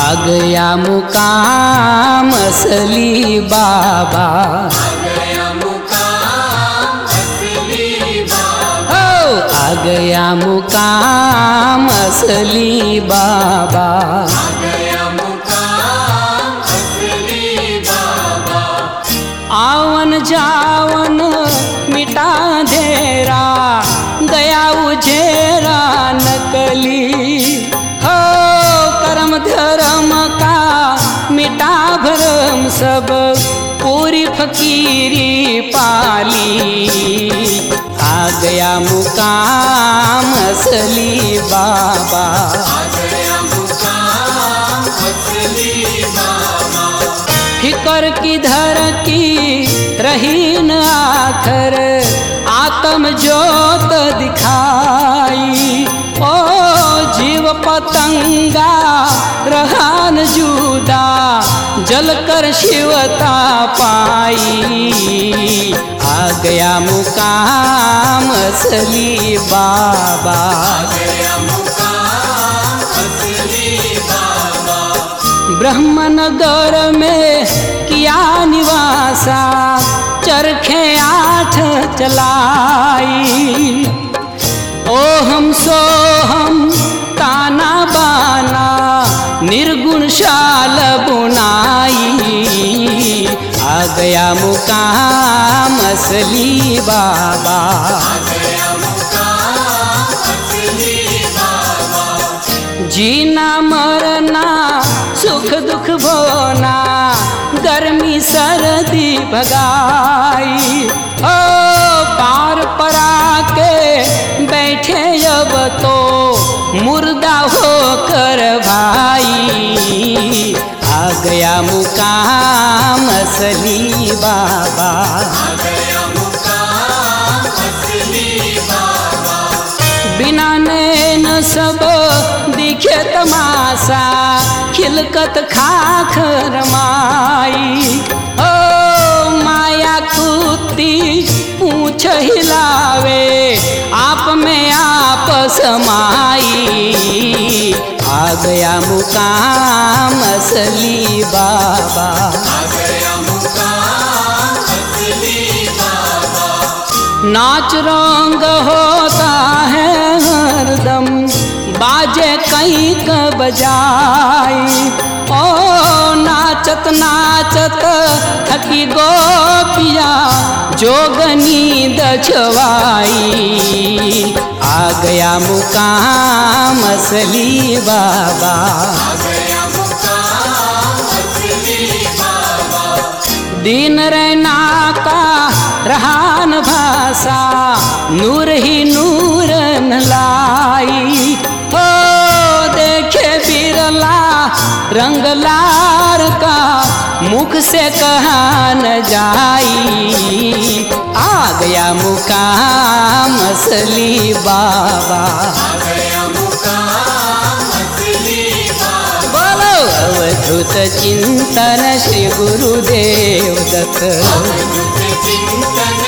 गया मुकाम असली बाबा, आ गया मुकाम असली बाबा। आवन जावन मिटा धेरा, गया उजेरा नकली। हो कर्म धर्म का मिटा भरम, सब पूरी फकीरी पाली। आ गया मुकाम असली बाबा, फिकर की धर की रही न आखर, आत्म ज्योत दिखाई। ओ जीव पतंगा रहा न जुदा, जलकर शिवता पाई। आ गया मुकाम असली बाबा, ब्रह्मनगर में किया निवासा, चरखे 8 चलाई। ओहम सोहम ताना बाना, निर्गुण शाल बुनाई। आ गया मुकाम असली बाबा, जीना मरना सुख दुख भोना, गर्मी सर्दी भगाई। ओ पार परा के बैठे अब तो मुर्दा होकर भाई। आ गया मुकाम असली बाबा, बिना नैन सब दिखे तमाशा, खिलकत खाख रमाई। ओ माया कुत्ती पूछ हिलावे, आप में आप समाई। आ गया मुकाम असली बाबा, नाच रंग होता है हरदम, बाजे कहीं क बजाई। ओ नाचत नाचत थकी गोपिया, जोगनी दछवाई। आ गया मुकाम असली बाबा, दिन रैना का रहान भाषा, नूर ही नूर न लाई। हो देखे बिरला रंग लार का, मुख से कहा न जाई। आ गया मुकाम असली बाबा, बोलो अवधूत चिंतन श्री गुरुदेव दत्त।